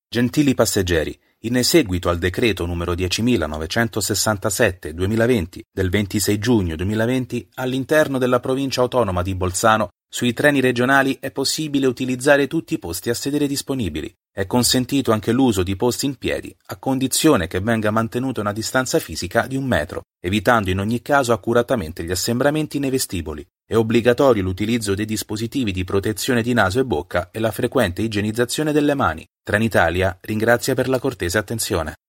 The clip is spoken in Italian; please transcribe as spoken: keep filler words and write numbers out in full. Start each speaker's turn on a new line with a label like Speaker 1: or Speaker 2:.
Speaker 1: Gentili passeggeri, in seguito al decreto numero diecimilanovecentosessantasette duemilaventi del ventisei giugno duemilaventi, all'interno della provincia autonoma di Bolzano, sui treni regionali è possibile utilizzare tutti i posti a sedere disponibili. È consentito anche l'uso di posti in piedi, a condizione che venga mantenuta una distanza fisica di un metro, evitando in ogni caso accuratamente gli assembramenti nei vestiboli. È obbligatorio l'utilizzo dei dispositivi di protezione di naso e bocca e la frequente igienizzazione delle mani. Trenitalia ringrazia per la cortese attenzione.